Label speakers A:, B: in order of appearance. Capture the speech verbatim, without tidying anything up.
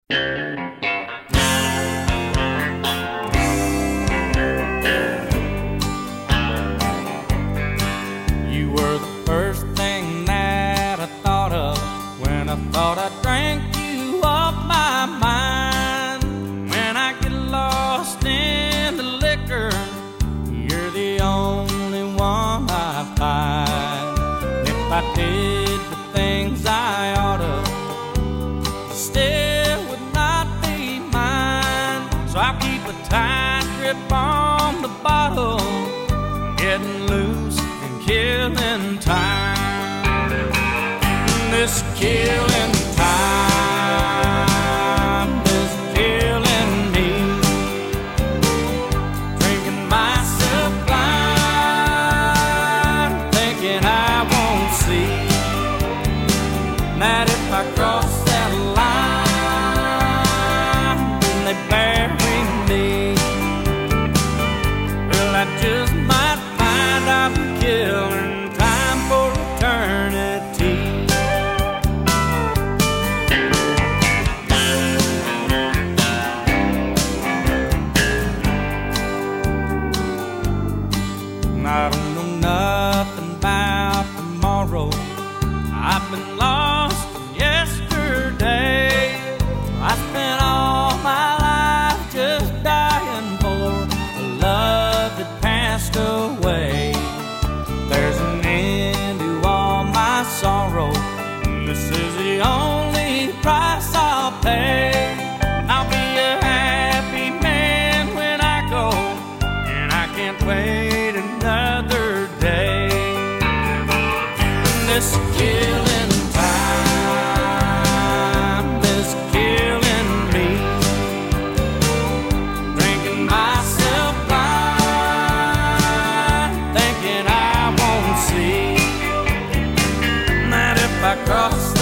A: You were the first thing that I thought of when I thought I drank you off my mind. When I get lost in the liquor, you're the only one I find. If I did the things I oughta, still would not be mine. So I keep a tight grip on the bottle, getting loose and killing time. This killing time is killing me. Drinking myself blind, thinking I won't see that if I cross that line, then they bury me. Well, I just might find I'm killing time for eternity. I don't know nothing about tomorrow. I've been lost in yesterday. I spent all my life just dying for a love that passed away. There's an end to all my sorrow, and this is the only price I'll pay. I'll be a happy man when I go, and I can't wait another day. This killing time is killing me. Drinking myself blind, thinking I won't see that if I cross